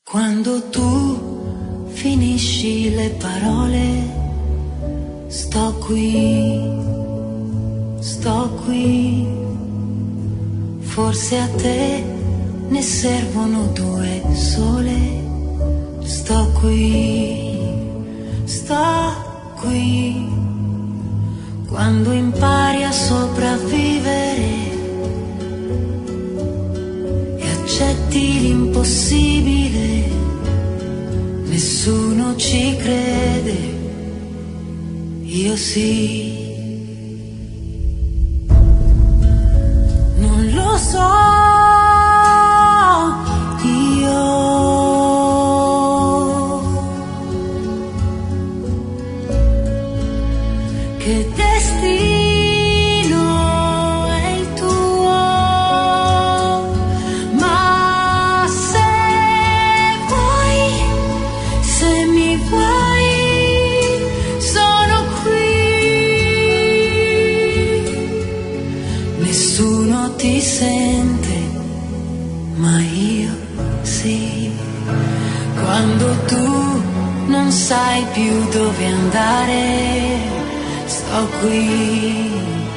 Quando tu finisci le parole, sto qui, forse a te ne servono due sole. Sto qui, quando impari a sopravvivere e accetti l'impossibile, nessuno ci crede, io sì. Non lo so, io che destino è il tuo, ma se vuoi, se mi vuoi, sono qui. Nessuno ti sente, ma io sì. Quando tu non sai più dove andare, sto qui,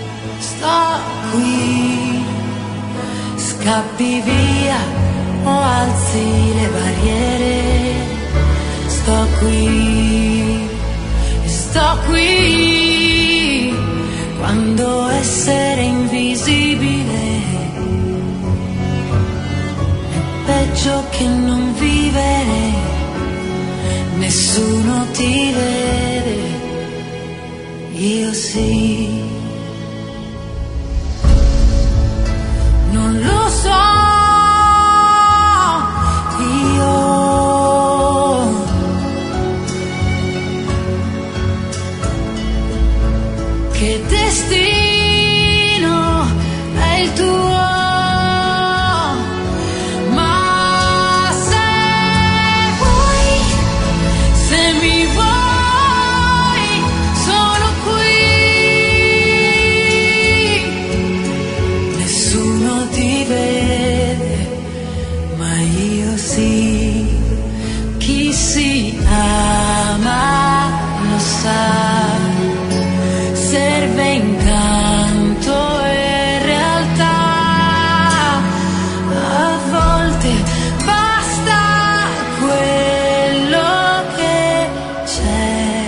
scappi via o alzi le barriere, sto qui, quando essere invisibile è peggio che non vivere, nessuno ti vede, io sì. Non lo so, io che destino è il tuo, ma se vuoi, se mi vuoi, sono qui. Nessuno ti vede, ma io sì. Chi si ama lo sa, serve incanto e realtà, a volte basta quello che c'è,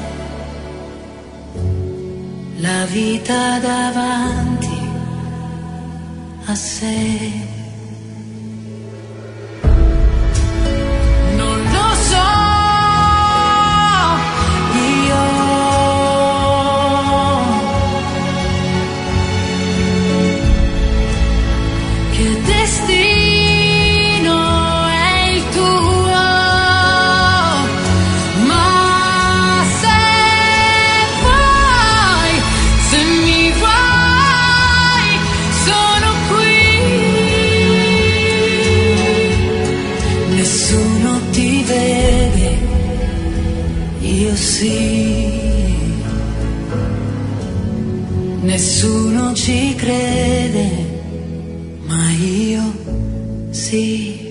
la vita davanti a sé. Non lo so, io che destino è il tuo, ma se vuoi, se mi vuoi, sono qui. Nessuno ti vede, io sì. Nessuno ci crede, ma io sì.